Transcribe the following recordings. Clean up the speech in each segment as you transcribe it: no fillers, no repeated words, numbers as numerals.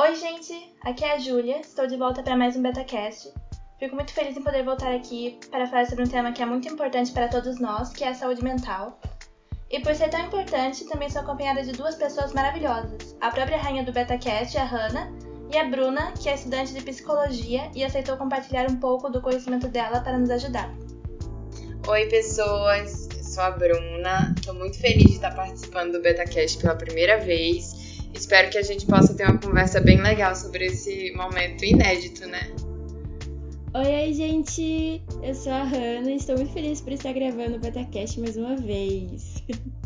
Oi, gente! Aqui é a Júlia, estou de volta para mais um BetaCast. Fico muito feliz em poder voltar aqui para falar sobre um tema que é muito importante para todos nós, que é a saúde mental. E por ser tão importante, também sou acompanhada de duas pessoas maravilhosas. A própria rainha do BetaCast, a Hannah, e a Bruna, que é estudante de psicologia e aceitou compartilhar um pouco do conhecimento dela para nos ajudar. Oi, pessoas! Eu sou a Bruna, estou muito feliz de estar participando do BetaCast pela primeira vez. Espero que a gente possa ter uma conversa bem legal sobre esse momento inédito, né? Oi, gente! Eu sou a Hannah e estou muito feliz por estar gravando o BetaCast mais uma vez.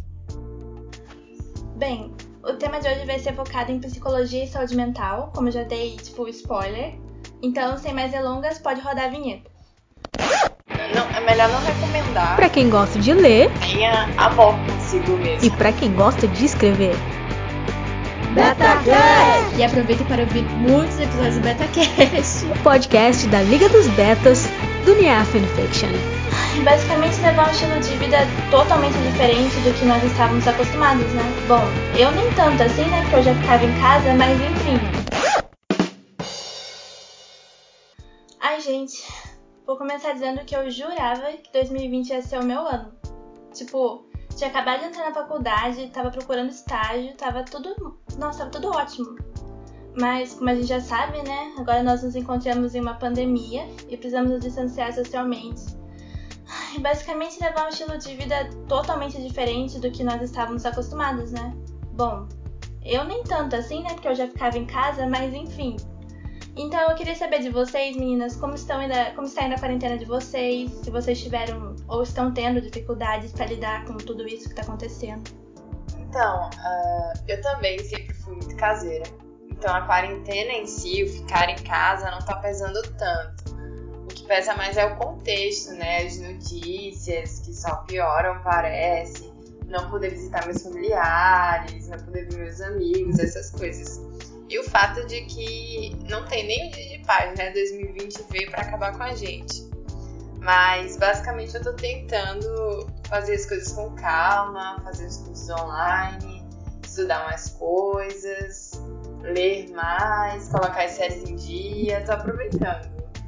Bem, o tema de hoje vai ser focado em psicologia e saúde mental, como eu já dei, spoiler. Então, sem mais delongas, pode rodar a vinheta. Não, é melhor não recomendar. Pra quem gosta de ler, tenha amor consigo mesmo. E pra quem gosta de escrever, BetaCast! E aproveita para ouvir muitos episódios do BetaCast. o podcast da Liga dos Betas do Nia Fanfiction. Basicamente levar um estilo de vida totalmente diferente do que nós estávamos acostumados, né? Bom, eu nem tanto assim, né? Porque eu já ficava em casa, mas enfim. Ai, gente, vou começar dizendo que eu jurava que 2020 ia ser o meu ano. Tinha acabado de entrar na faculdade, tava procurando estágio, tava tudo ótimo. Mas, como a gente já sabe, né, agora nós nos encontramos em uma pandemia e precisamos nos distanciar socialmente. E basicamente levar um estilo de vida totalmente diferente do que nós estávamos acostumados, né? Bom, eu nem tanto assim, né, porque eu já ficava em casa, mas enfim. Então eu queria saber de vocês, meninas, como está indo a quarentena de vocês, se vocês tiveram ou estão tendo dificuldades para lidar com tudo isso que está acontecendo. Então, eu também sempre fui muito caseira. Então a quarentena em si, o ficar em casa, não tá pesando tanto. O que pesa mais é o contexto, né? As notícias que só pioram, parece. Não poder visitar meus familiares, não poder ver meus amigos, essas coisas. E o fato de que não tem nem um dia de paz, né? 2020 veio pra acabar com a gente. Mas basicamente eu tô tentando fazer as coisas com calma, fazer os cursos online, estudar mais coisas, ler mais, colocar as séries em dia, tô aproveitando.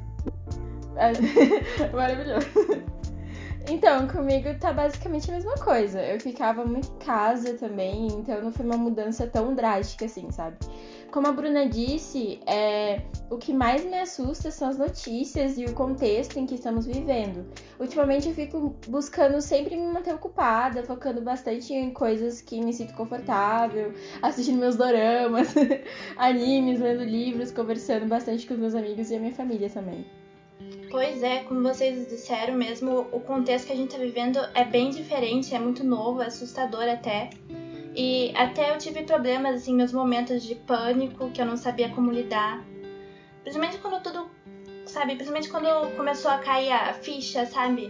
Maravilhoso. Então, comigo tá basicamente a mesma coisa. Eu ficava muito em casa também, então não foi uma mudança tão drástica assim, sabe? Como a Bruna disse, o que mais me assusta são as notícias e o contexto em que estamos vivendo. Ultimamente eu fico buscando sempre me manter ocupada, focando bastante em coisas que me sinto confortável, assistindo meus doramas, animes, lendo livros, conversando bastante com os meus amigos e a minha família também. Pois é, como vocês disseram mesmo, o contexto que a gente tá vivendo é bem diferente, é muito novo, é assustador até. E até eu tive problemas, assim, meus momentos de pânico, que eu não sabia como lidar. Principalmente quando começou a cair a ficha, sabe?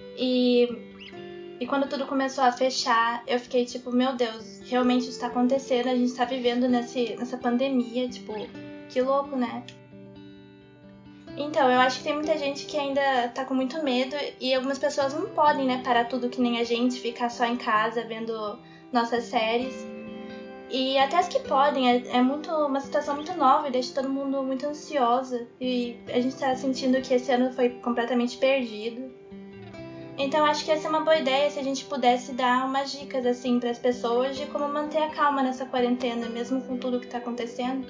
E quando tudo começou a fechar, eu fiquei tipo, meu Deus, realmente isso tá acontecendo, a gente tá vivendo nessa pandemia, que louco, né? Então, eu acho que tem muita gente que ainda tá com muito medo e algumas pessoas não podem, né, parar tudo que nem a gente, ficar só em casa vendo nossas séries. E até as que podem, uma situação muito nova e deixa todo mundo muito ansiosa. E a gente tá sentindo que esse ano foi completamente perdido. Então, acho que ia ser uma boa ideia se a gente pudesse dar umas dicas, assim, pras pessoas de como manter a calma nessa quarentena, mesmo com tudo que tá acontecendo.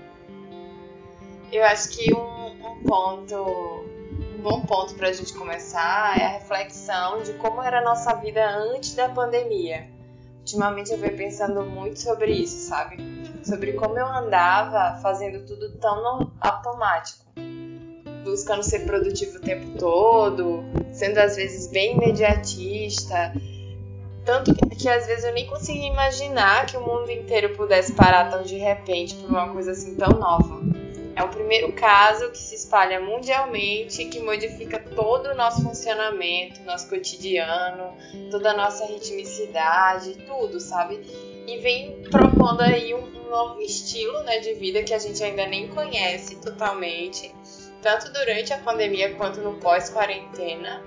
Eu acho que um bom ponto pra gente começar é a reflexão de como era a nossa vida antes da pandemia. Ultimamente eu venho pensando muito sobre isso, sabe? Sobre como eu andava fazendo tudo tão automático. Buscando ser produtivo o tempo todo, sendo às vezes bem imediatista. Tanto que às vezes eu nem conseguia imaginar que o mundo inteiro pudesse parar tão de repente por uma coisa assim tão nova. É o primeiro caso que se espalha mundialmente, que modifica todo o nosso funcionamento, nosso cotidiano, toda a nossa ritmicidade, tudo, sabe? E vem propondo aí um novo estilo, né, de vida que a gente ainda nem conhece totalmente, tanto durante a pandemia quanto no pós-quarentena.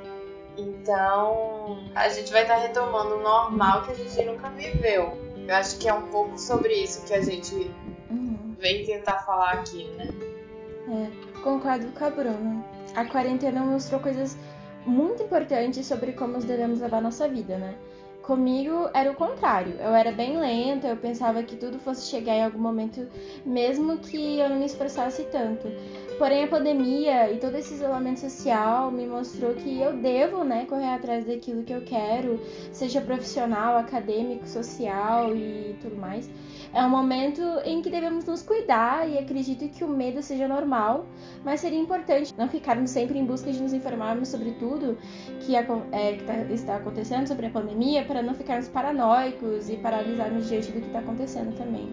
Então, a gente vai estar retomando o normal que a gente nunca viveu. Eu acho que é um pouco sobre isso que a gente vem tentar falar aqui, né? Concordo com a Bruna. A quarentena mostrou coisas muito importantes sobre como devemos levar nossa vida, né? Comigo era o contrário. Eu era bem lenta, eu pensava que tudo fosse chegar em algum momento, mesmo que eu não me esforçasse tanto. Porém, a pandemia e todo esse isolamento social me mostrou que eu devo, né, correr atrás daquilo que eu quero, seja profissional, acadêmico, social e tudo mais. É um momento em que devemos nos cuidar e acredito que o medo seja normal, mas seria importante não ficarmos sempre em busca de nos informarmos sobre tudo que está acontecendo, sobre a pandemia, para não ficarmos paranoicos e paralisarmos diante do que está acontecendo também.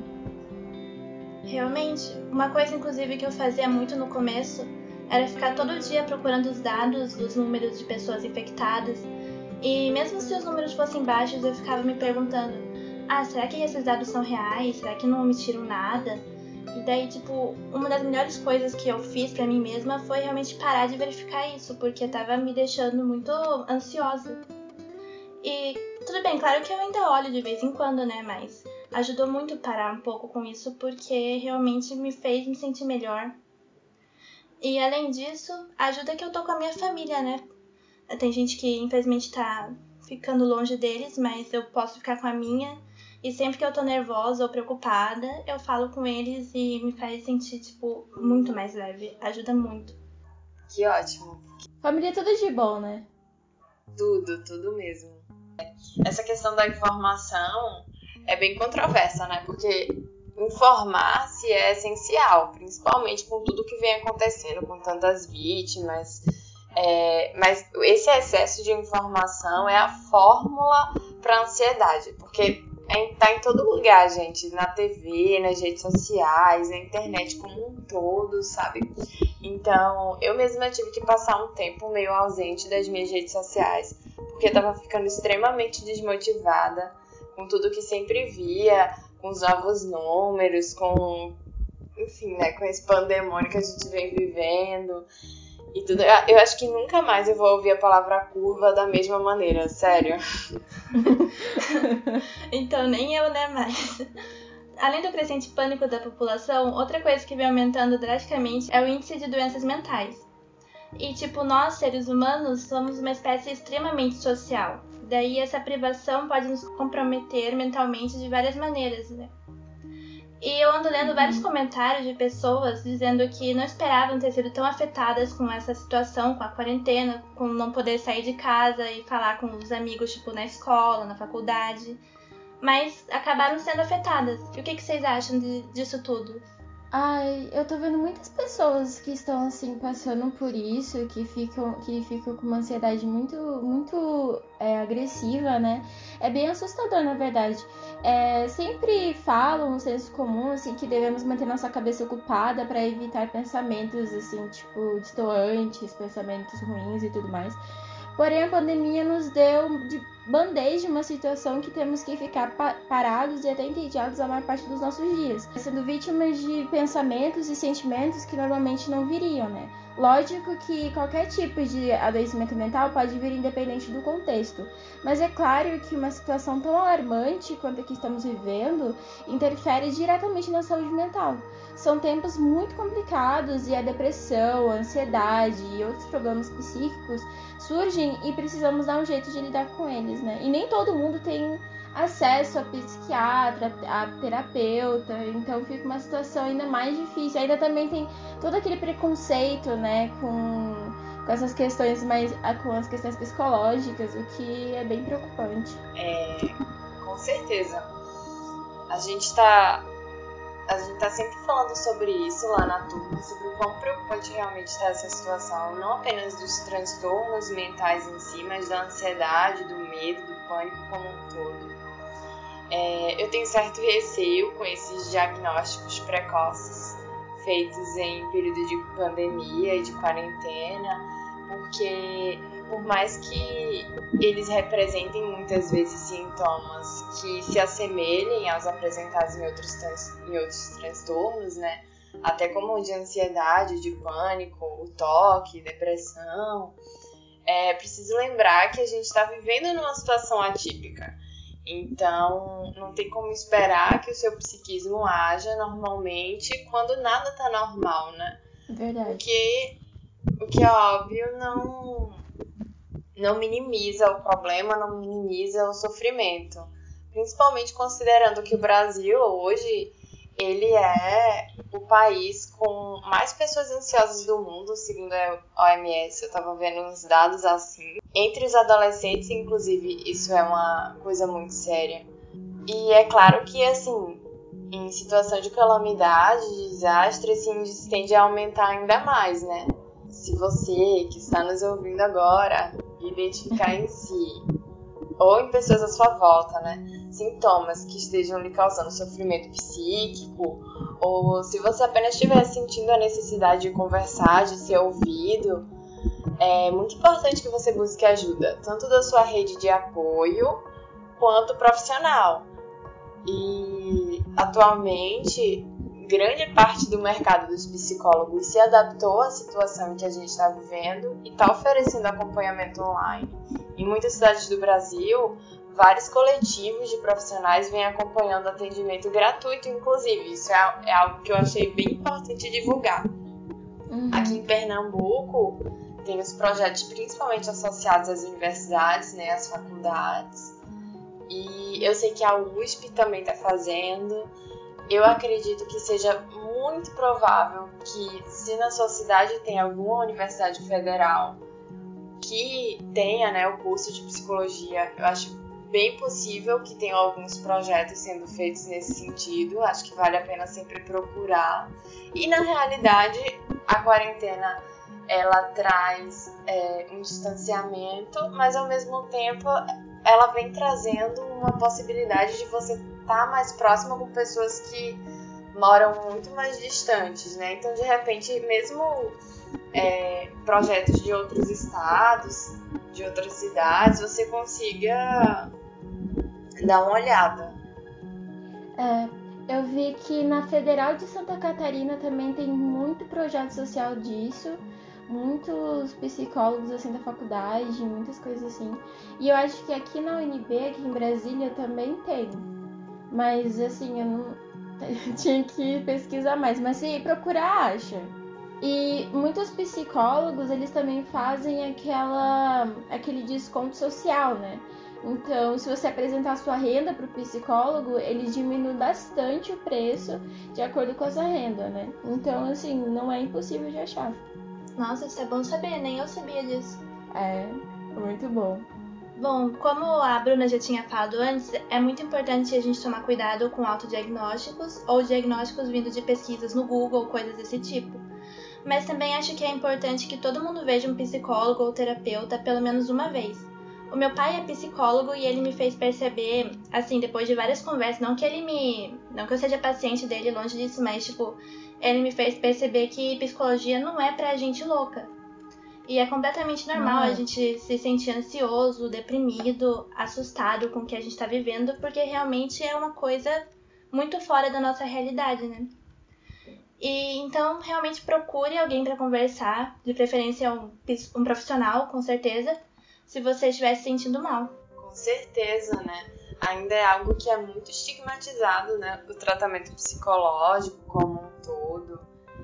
Realmente, uma coisa inclusive que eu fazia muito no começo era ficar todo dia procurando os dados dos números de pessoas infectadas, e mesmo se os números fossem baixos eu ficava me perguntando: será que esses dados são reais? Será que não omitiram nada? E daí, uma das melhores coisas que eu fiz pra mim mesma foi realmente parar de verificar isso, porque tava me deixando muito ansiosa. E tudo bem, claro que eu ainda olho de vez em quando, né, mas ajudou muito parar um pouco com isso, porque realmente me fez me sentir melhor. E além disso, ajuda que eu tô com a minha família, né? Tem gente que infelizmente tá ficando longe deles, mas eu posso ficar com a minha. E sempre que eu tô nervosa ou preocupada, eu falo com eles e me faz sentir, muito mais leve. Ajuda muito. Que ótimo. Família é tudo de bom, né? Tudo mesmo. Essa questão da informação é bem controversa, né? Porque informar-se é essencial, principalmente com tudo que vem acontecendo, com tantas vítimas. Mas esse excesso de informação é a fórmula para a ansiedade, porque tá em todo lugar, gente, na TV, nas redes sociais, na internet como um todo, sabe? Então, eu mesma tive que passar um tempo meio ausente das minhas redes sociais, porque eu tava ficando extremamente desmotivada com tudo que sempre via, com os novos números, enfim, né, com esse pandemônio que a gente vem vivendo e tudo. Eu acho que nunca mais eu vou ouvir a palavra curva da mesma maneira, sério. Então, nem eu, né, mais. Além do crescente pânico da população, outra coisa que vem aumentando drasticamente é o índice de doenças mentais. E, nós, seres humanos, somos uma espécie extremamente social. Daí, essa privação pode nos comprometer mentalmente de várias maneiras, né? E eu ando lendo vários comentários de pessoas dizendo que não esperavam ter sido tão afetadas com essa situação, com a quarentena, com não poder sair de casa e falar com os amigos, na escola, na faculdade. Mas acabaram sendo afetadas. E o que vocês acham disso tudo? Eu tô vendo muitas pessoas que estão, assim, passando por isso, que ficam com uma ansiedade muito agressiva, né? É bem assustador, na verdade. Sempre falam no senso comum, assim, que devemos manter nossa cabeça ocupada para evitar pensamentos, assim, distoantes, pensamentos ruins e tudo mais. Porém, a pandemia nos deu de bandeja uma situação que temos que ficar parados e até entediados a maior parte dos nossos dias, sendo vítimas de pensamentos e sentimentos que normalmente não viriam, né? Lógico que qualquer tipo de adoecimento mental pode vir independente do contexto, mas é claro que uma situação tão alarmante quanto a que estamos vivendo interfere diretamente na saúde mental. São tempos muito complicados e a depressão, a ansiedade e outros problemas psíquicos surgem e precisamos dar um jeito de lidar com eles, né? E nem todo mundo tem acesso a psiquiatra, a terapeuta, então fica uma situação ainda mais difícil. Ainda também tem todo aquele preconceito, né, com essas questões com as questões psicológicas, o que é bem preocupante. Com certeza. A gente tá sempre falando sobre isso lá na turma, sobre o quão preocupante realmente está essa situação, não apenas dos transtornos mentais em si, mas da ansiedade, do medo, do pânico como um todo. Eu tenho certo receio com esses diagnósticos precoces feitos em período de pandemia e de quarentena, porque por mais que eles representem muitas vezes sintomas que se assemelhem aos apresentados em outros transtornos, né? Até como o de ansiedade, de pânico, o toque, depressão, é preciso lembrar que a gente está vivendo numa situação atípica. Então, não tem como esperar que o seu psiquismo haja normalmente quando nada tá normal, né? Verdade. Porque o que é óbvio não minimiza o problema, não minimiza o sofrimento. Principalmente considerando que o Brasil hoje, ele é o país com mais pessoas ansiosas do mundo, segundo a OMS. Eu estava vendo uns dados assim. Entre os adolescentes, inclusive, isso é uma coisa muito séria. E é claro que, assim, em situação de calamidade, de desastre, esse índice tende a aumentar ainda mais, né? Se você, que está nos ouvindo agora, identificar em si ou em pessoas à sua volta, né, sintomas que estejam lhe causando sofrimento psíquico, ou se você apenas estiver sentindo a necessidade de conversar, de ser ouvido, é muito importante que você busque ajuda, tanto da sua rede de apoio quanto profissional. E atualmente, grande parte do mercado dos psicólogos se adaptou à situação que a gente está vivendo e está oferecendo acompanhamento online. Em muitas cidades do Brasil, vários coletivos de profissionais vêm acompanhando atendimento gratuito, inclusive. Isso é algo que eu achei bem importante divulgar. Aqui em Pernambuco, tem os projetos principalmente associados às universidades, né, às faculdades. E eu sei que a USP também está fazendo. Eu acredito que seja muito provável que, se na sua cidade tem alguma universidade federal que tenha, né, o curso de psicologia, eu acho bem possível que tenham alguns projetos sendo feitos nesse sentido. Acho que vale a pena sempre procurar. E, na realidade, a quarentena, ela traz um distanciamento, mas, ao mesmo tempo, ela vem trazendo uma possibilidade de você estar mais próximo com pessoas que moram muito mais distantes, né? Então, de repente, mesmo projetos de outros estados, de outras cidades, você consiga dar uma olhada. Eu vi que na Federal de Santa Catarina também tem muito projeto social disso, muitos psicólogos assim da faculdade, muitas coisas assim. E eu acho que aqui na UNB, aqui em Brasília, também tem. Mas assim, eu não tinha que pesquisar mais, mas se procurar, acha. E muitos psicólogos, eles também fazem aquele desconto social, né? Então, se você apresentar a sua renda para o psicólogo, ele diminui bastante o preço de acordo com a sua renda, né? Então, assim, não é impossível de achar. Nossa, isso é bom saber, nem eu sabia disso. É, muito bom. Bom, como a Bruna já tinha falado antes, é muito importante a gente tomar cuidado com autodiagnósticos ou diagnósticos vindo de pesquisas no Google, coisas desse tipo. Mas também acho que é importante que todo mundo veja um psicólogo ou terapeuta pelo menos uma vez. O meu pai é psicólogo e ele me fez perceber, assim, depois de várias conversas, não que eu seja paciente dele, longe disso, mas, tipo, ele me fez perceber que psicologia não é pra gente louca. E é completamente normal a gente se sentir ansioso, deprimido, assustado com o que a gente tá vivendo, porque realmente é uma coisa muito fora da nossa realidade, né? E então, realmente procure alguém para conversar, de preferência um profissional, com certeza, se você estiver se sentindo mal. Com certeza, né? Ainda é algo que é muito estigmatizado, né? O tratamento psicológico como um todo.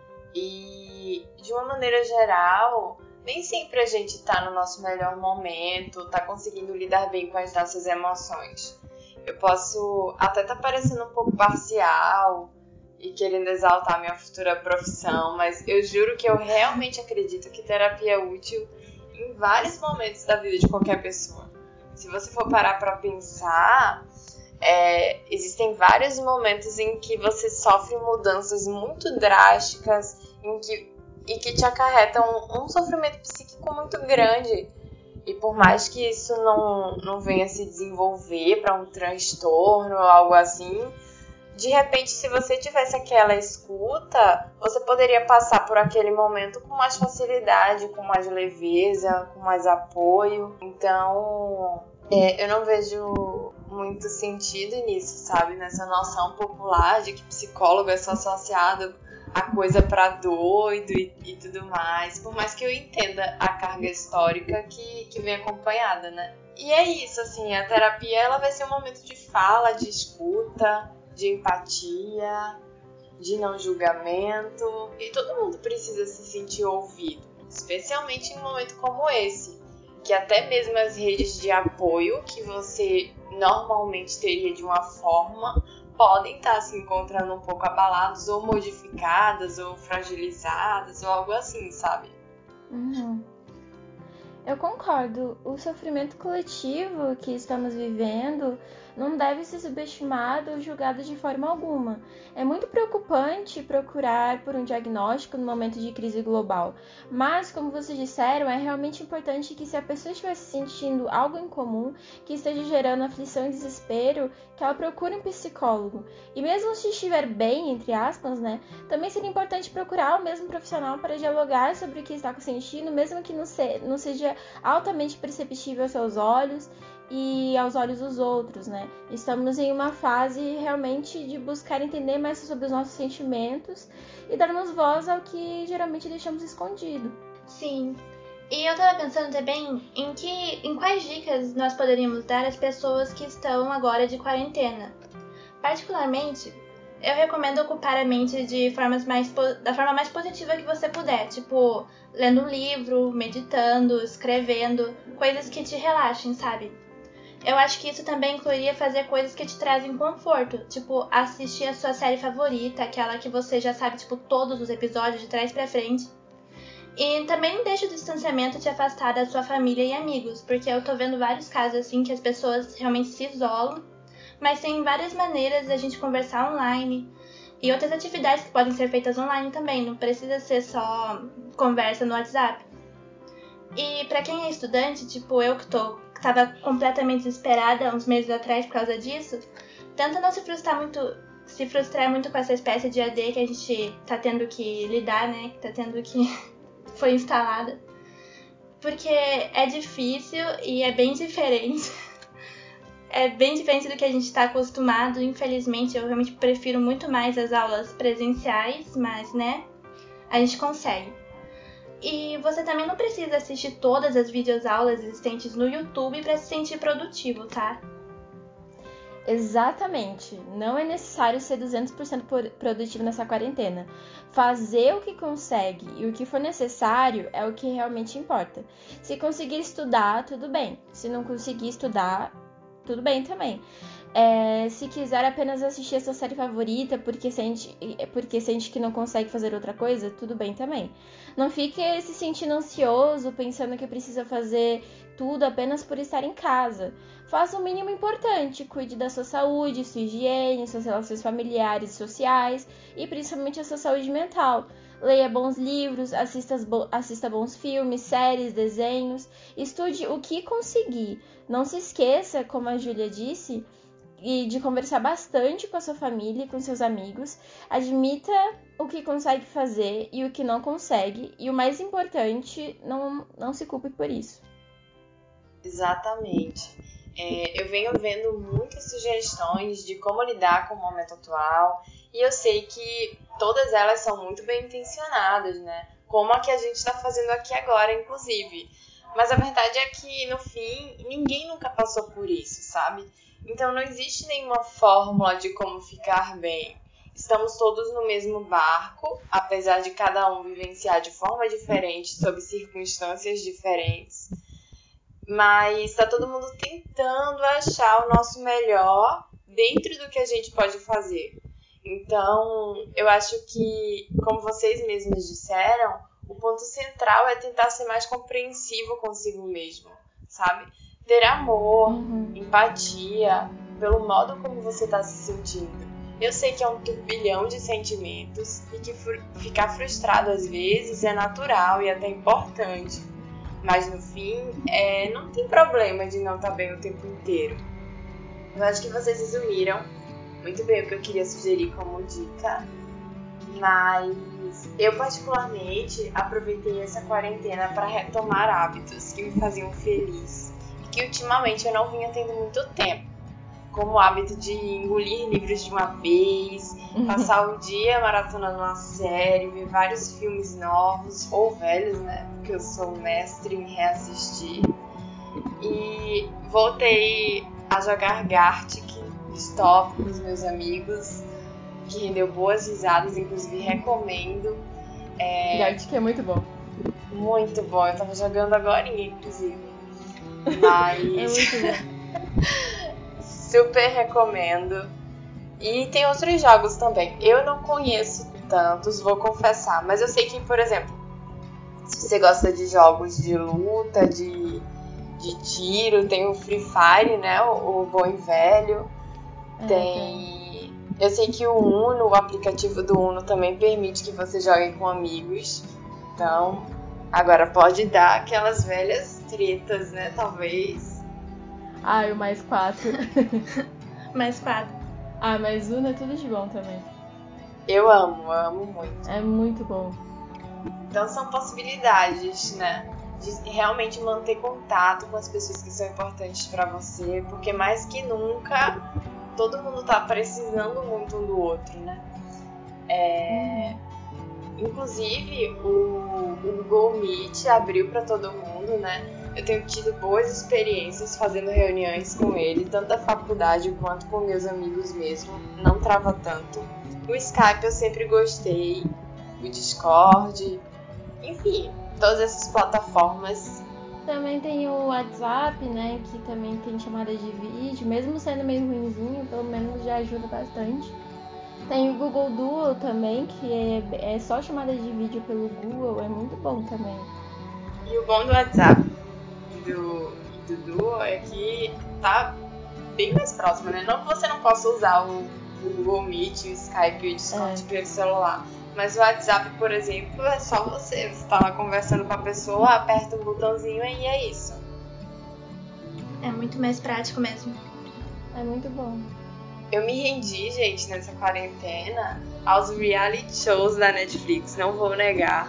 E, de uma maneira geral, nem sempre a gente tá no nosso melhor momento, tá conseguindo lidar bem com as nossas emoções. Eu posso até estar parecendo um pouco parcial e querendo exaltar minha futura profissão, mas eu juro que eu realmente acredito que terapia é útil em vários momentos da vida de qualquer pessoa. Se você for parar para pensar, existem vários momentos em que você sofre mudanças muito drásticas e que te acarretam um sofrimento psíquico muito grande. E por mais que isso não venha se desenvolver para um transtorno ou algo assim, de repente, se você tivesse aquela escuta, você poderia passar por aquele momento com mais facilidade, com mais leveza, com mais apoio. Então, eu não vejo muito sentido nisso, sabe? Nessa noção popular de que psicólogo é só associado a coisa pra doido e tudo mais. Por mais que eu entenda a carga histórica que vem acompanhada, né? E é isso, assim, a terapia ela vai ser um momento de fala, de escuta, de empatia, de não julgamento. E todo mundo precisa se sentir ouvido, especialmente em um momento como esse, que até mesmo as redes de apoio que você normalmente teria de uma forma podem estar se encontrando um pouco abaladas ou modificadas ou fragilizadas ou algo assim, sabe? Eu concordo. O sofrimento coletivo que estamos vivendo não deve ser subestimado ou julgado de forma alguma. É muito preocupante procurar por um diagnóstico no momento de crise global, mas, como vocês disseram, é realmente importante que, se a pessoa estiver se sentindo algo em comum, que esteja gerando aflição e desespero, que ela procure um psicólogo. E mesmo se estiver bem, entre aspas, né, também seria importante procurar o mesmo profissional para dialogar sobre o que está sentindo, mesmo que não seja altamente perceptível aos seus olhos e aos olhos dos outros, né? Estamos em uma fase realmente de buscar entender mais sobre os nossos sentimentos e darmos voz ao que geralmente deixamos escondido. Sim. E eu tava pensando também em quais dicas nós poderíamos dar às pessoas que estão agora de quarentena. Particularmente, eu recomendo ocupar a mente da forma mais positiva que você puder, tipo, lendo um livro, meditando, escrevendo, coisas que te relaxem, sabe? Eu acho que isso também incluiria fazer coisas que te trazem conforto, tipo, assistir a sua série favorita, aquela que você já sabe, tipo, todos os episódios de trás pra frente. E também não deixe o distanciamento te afastar da sua família e amigos, porque eu tô vendo vários casos assim que as pessoas realmente se isolam, mas tem várias maneiras da gente conversar online e outras atividades que podem ser feitas online também, não precisa ser só conversa no WhatsApp. E pra quem é estudante, tipo eu que tava completamente desesperada uns meses atrás por causa disso, tenta não se frustrar muito com essa espécie de AD que a gente tá tendo que lidar, né, que tá tendo que foi instalada, porque é difícil e é bem diferente. É bem diferente do que a gente está acostumado. Infelizmente, eu realmente prefiro muito mais as aulas presenciais, mas, né, a gente consegue. E você também não precisa assistir todas as videoaulas existentes no YouTube para se sentir produtivo, tá? Exatamente. Não é necessário ser 200% produtivo nessa quarentena. Fazer o que consegue e o que for necessário é o que realmente importa. Se conseguir estudar, tudo bem. Se não conseguir estudar, tudo bem também. Se quiser apenas assistir a sua série favorita porque sente que não consegue fazer outra coisa, tudo bem também. Não fique se sentindo ansioso, pensando que precisa fazer tudo apenas por estar em casa. Faça o mínimo importante, cuide da sua saúde, sua higiene, suas relações familiares e sociais e principalmente a sua saúde mental. Leia bons livros, assista bons filmes, séries, desenhos, estude o que conseguir. Não se esqueça, como a Júlia disse, de conversar bastante com a sua família e com seus amigos. Admita o que consegue fazer e o que não consegue. E o mais importante, não se culpe por isso. Exatamente. Eu venho vendo muitas sugestões de como lidar com o momento atual e eu sei que todas elas são muito bem intencionadas, né? Como a que a gente está fazendo aqui agora, inclusive. Mas a verdade é que, no fim, ninguém nunca passou por isso, sabe? Então não existe nenhuma fórmula de como ficar bem. Estamos todos no mesmo barco, apesar de cada um vivenciar de forma diferente, sob circunstâncias diferentes. Mas está todo mundo tentando achar o nosso melhor dentro do que a gente pode fazer. Então, eu acho que, como vocês mesmos disseram, o ponto central é tentar ser mais compreensivo consigo mesmo, sabe? Ter amor, empatia, pelo modo como você está se sentindo. Eu sei que é um turbilhão de sentimentos e que ficar frustrado às vezes é natural e até importante. Mas no fim, não tem problema de não estar bem o tempo inteiro. Eu acho que vocês resumiram muito bem o que eu queria sugerir como dica. Mas eu particularmente aproveitei essa quarentena para retomar hábitos que me faziam feliz e que ultimamente eu não vinha tendo muito tempo. Como o hábito de engolir livros de uma vez, passar o dia maratonando uma série, ver vários filmes novos ou velhos, né? Porque eu sou mestre em reassistir. E voltei a jogar Gartic Stop com os meus amigos, que rendeu boas risadas, inclusive recomendo. Gartic é muito bom. Muito bom, eu tava jogando agora, inclusive. É Mas muito bom. super recomendo. E tem outros jogos também. Eu não conheço tantos, vou confessar, mas eu sei que, por exemplo, se você gosta de jogos de luta, de tiro, tem o Free Fire, né? O bom e velho. Tem. Eu sei que o Uno, o aplicativo do Uno também permite que você jogue com amigos. Então, agora pode dar aquelas velhas tretas, né? Talvez. Ah, o mais 4. Mais 4. Ah, mas Uno é tudo de bom também. Eu amo muito. É muito bom. Então são possibilidades, né? De realmente manter contato com as pessoas que são importantes pra você, porque mais que nunca todo mundo tá precisando muito um do outro, né? Inclusive o Google Meet abriu pra todo mundo, né? Eu tenho tido boas experiências fazendo reuniões com ele, tanto da faculdade quanto com meus amigos mesmo. Não trava tanto. O Skype eu sempre gostei, o Discord, enfim, todas essas plataformas. Também tem o WhatsApp, né, que também tem chamada de vídeo, mesmo sendo meio ruinzinho, pelo menos já ajuda bastante. Tem o Google Duo também, que é só chamada de vídeo pelo Google, é muito bom também. E o bom do WhatsApp e do Duo é que tá bem mais próximo, né? Não que você não possa usar o Google Meet, o Skype e o Discord pelo celular. Mas o WhatsApp, por exemplo, é só você. Você tá lá conversando com a pessoa, aperta um botãozinho e é isso. É muito mais prático mesmo. É muito bom. Eu me rendi, gente, nessa quarentena aos reality shows da Netflix, não vou negar.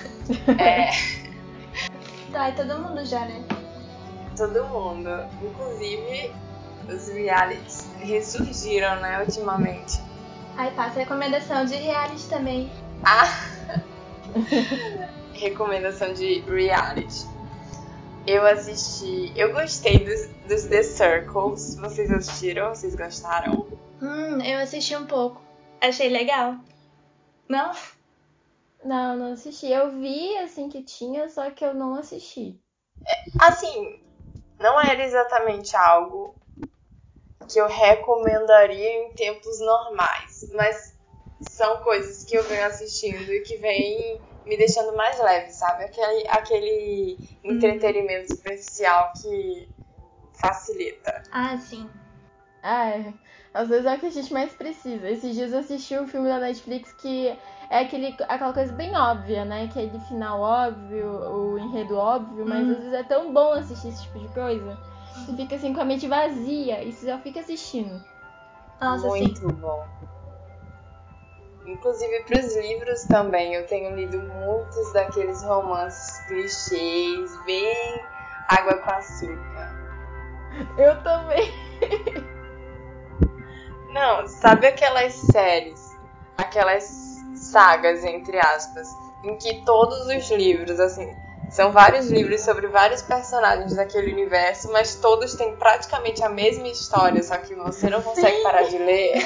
Tá, e todo mundo já, né? Todo mundo. Inclusive, os realities ressurgiram, né, ultimamente. Aí passa recomendação de reality também. Recomendação de reality. Eu assisti. Eu gostei dos The Circles. Vocês assistiram? Vocês gostaram? Eu assisti um pouco. Achei legal. Não? Não assisti. Eu vi, assim, que tinha, só que eu não assisti. Assim, não era exatamente algo que eu recomendaria em tempos normais, mas são coisas que eu venho assistindo e que vem me deixando mais leve, sabe? Aquele entretenimento superficial que facilita. Ah, sim. Às vezes é o que a gente mais precisa. Esses dias eu assisti um filme da Netflix que é aquela coisa bem óbvia, né? Que é de final óbvio, o enredo óbvio, mas às vezes é tão bom assistir esse tipo de coisa. Você fica assim com a mente vazia e você só fica assistindo. Nossa, Muito sim. bom. Inclusive para os livros também, eu tenho lido muitos daqueles romances clichês, bem água com açúcar. Eu também. Não, sabe aquelas séries, aquelas sagas, entre aspas, em que todos os livros, assim, são vários livros sobre vários personagens daquele universo, mas todos têm praticamente a mesma história, só que você não consegue parar de ler.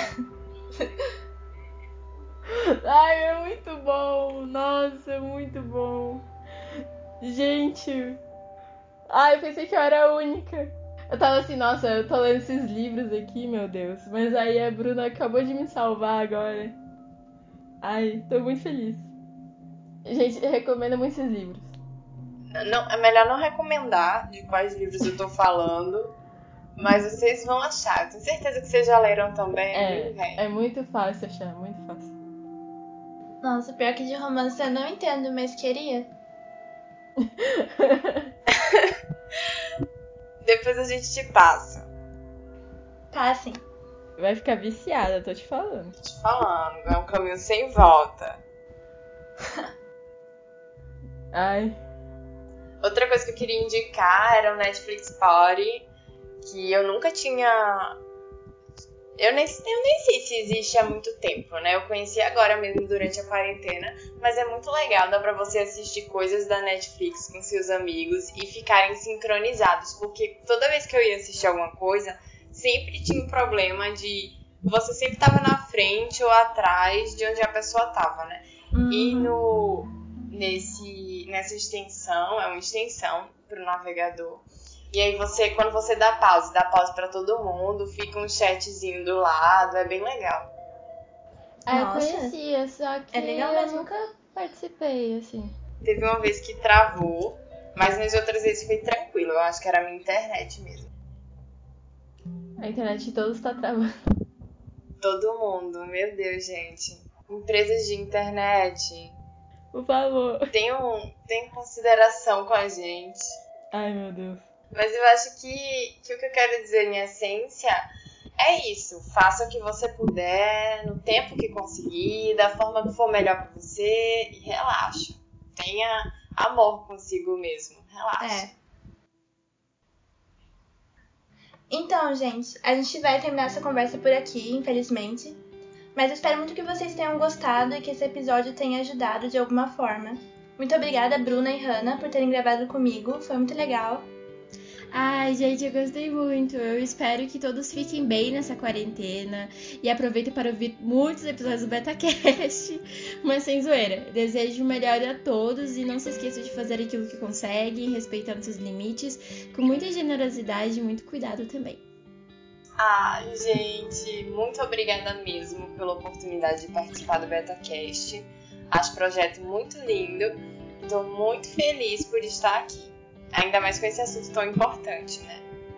Ai, é muito bom. Nossa, é muito bom. Gente. Ai, eu pensei que eu era a única. Eu tava assim, nossa, eu tô lendo esses livros aqui, meu Deus. Mas aí a Bruna acabou de me salvar agora. Ai, tô muito feliz. Gente, eu recomendo muito esses livros. Não, é melhor não recomendar de quais livros eu tô falando, mas vocês vão achar. Eu tenho certeza que vocês já leram também. É muito fácil achar, muito fácil. Nossa, pior que de romance eu não entendo, mas queria. Depois a gente te passa. Passem. Vai ficar viciada, tô te falando. Tô te falando, é um caminho sem volta. Ai. Outra coisa que eu queria indicar era o Netflix Party, que eu nunca tinha Eu nem sei se existe há muito tempo, né? Eu conheci agora mesmo durante a quarentena, mas é muito legal, dá pra você assistir coisas da Netflix com seus amigos e ficarem sincronizados, porque toda vez que eu ia assistir alguma coisa, sempre tinha um problema de você sempre tava na frente ou atrás de onde a pessoa tava, né? E nessa extensão, é uma extensão pro navegador. E aí quando você dá pausa pra todo mundo, fica um chatzinho do lado, é bem legal. Eu Nossa, conhecia, só que é legal eu mesmo. nunca participei, assim. Teve uma vez que travou, mas nas outras vezes foi tranquilo, eu acho que era a minha internet mesmo. A internet de todos tá travando. Todo mundo, meu Deus, gente. Empresas de internet, Por favor. tenham consideração com a gente. Ai, meu Deus. Mas eu acho que o que eu quero dizer em essência é isso. Faça o que você puder, no tempo que conseguir, da forma que for melhor pra você e relaxa. Tenha amor consigo mesmo. Relaxa. Então, gente, a gente vai terminar essa conversa por aqui, infelizmente. Mas eu espero muito que vocês tenham gostado e que esse episódio tenha ajudado de alguma forma. Muito obrigada, Bruna e Hannah, por terem gravado comigo. Foi muito legal. Ai, gente, eu gostei muito. Eu espero que todos fiquem bem nessa quarentena e aproveitem para ouvir muitos episódios do BetaCast, mas sem zoeira. Desejo o melhor a todos e não se esqueçam de fazer aquilo que conseguem, respeitando seus limites, com muita generosidade e muito cuidado também. Ai, gente, muito obrigada mesmo pela oportunidade de participar do BetaCast. Acho o projeto muito lindo. Estou muito feliz por estar aqui. Ainda mais com esse assunto tão importante, né?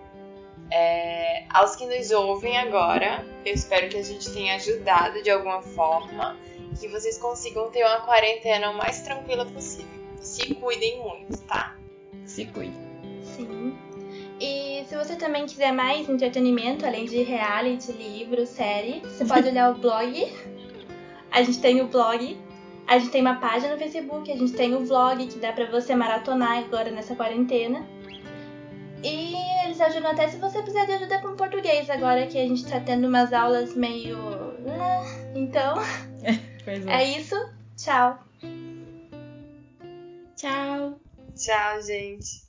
Aos que nos ouvem agora, eu espero que a gente tenha ajudado de alguma forma, que vocês consigam ter uma quarentena o mais tranquila possível. Se cuidem muito, tá? Se cuide. Sim. E se você também quiser mais entretenimento, além de reality, livro, série, você pode olhar o blog. A gente tem o blog. A gente tem uma página no Facebook, a gente tem o vlog, que dá pra você maratonar agora nessa quarentena. E eles ajudam até se você precisar de ajuda com português, agora que a gente tá tendo umas aulas meio... Então, é isso. Tchau. Tchau. Tchau, gente.